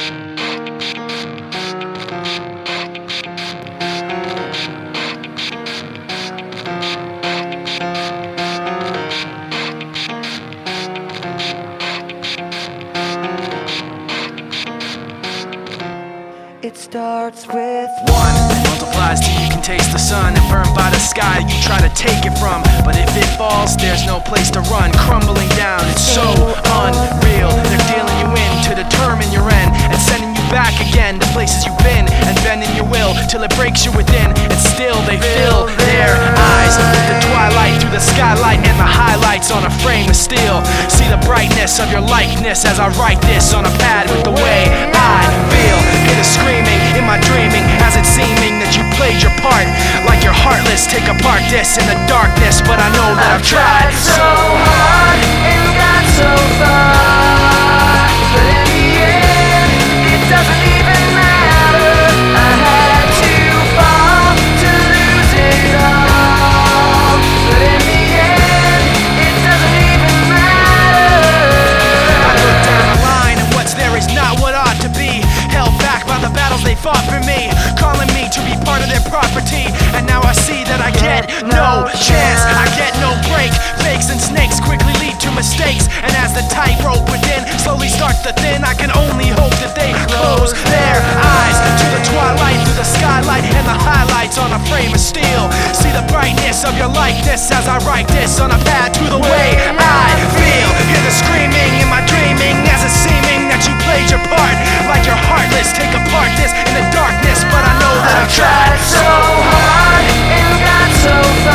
It starts with one, multiplies till you can taste the sun, and burned by the sky you try to take it from. But if it falls, there's no place to run, crumbling down, it's so unreal. They're dealing you in to determine your end, and sending you back again to places you've been, and bending your will till it breaks you within. And still they fill their eyes with the twilight through the skylight, and the highlights on a frame of steel. See the brightness of your likeness as I write this on a pad with the way I feel. Hear the screaming in my dreaming, as it's seeming that you played your part. Like you're heartless, take apart this in the darkness, but I know that I've tried so hard and got so far, but in the end, it doesn't even matter. I had to fall to lose it all, but in the end, it doesn't even matter. I look down the line and what's there is not what ought to be. Held back by the battles they fought for me, calling me to be part of their property. And now I see that I get no chance, I get no break. Fakes and snakes quickly lead to mistakes, and as the tightrope within slowly starts to thin, I can only hope that they close their eyes to the twilight through the skylight, and the highlights on a frame of steel. See the brightness of your likeness as I write this on a pad to the way I feel. Hear the screaming in my dreaming as it's seeming that you played your part. Like you're heartless, take apart this in the darkness, but I know that I've tried so hard and got so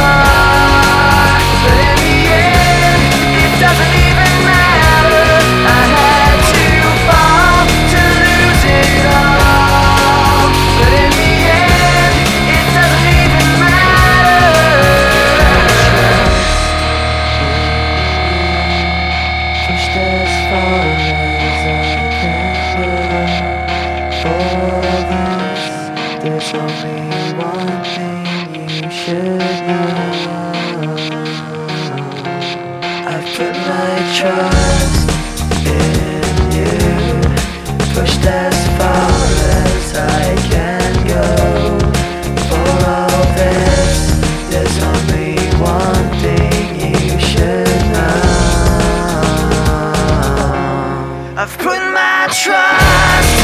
far, but in the end, it doesn't even matter. I had to fall to lose it all, but in the end, it doesn't even matter. Pushed as far as I can go. For this, there's only one thing you should know. I've put my trust in you, pushed as far as I can go. For all this, there's only one thing you should know. I've put my trust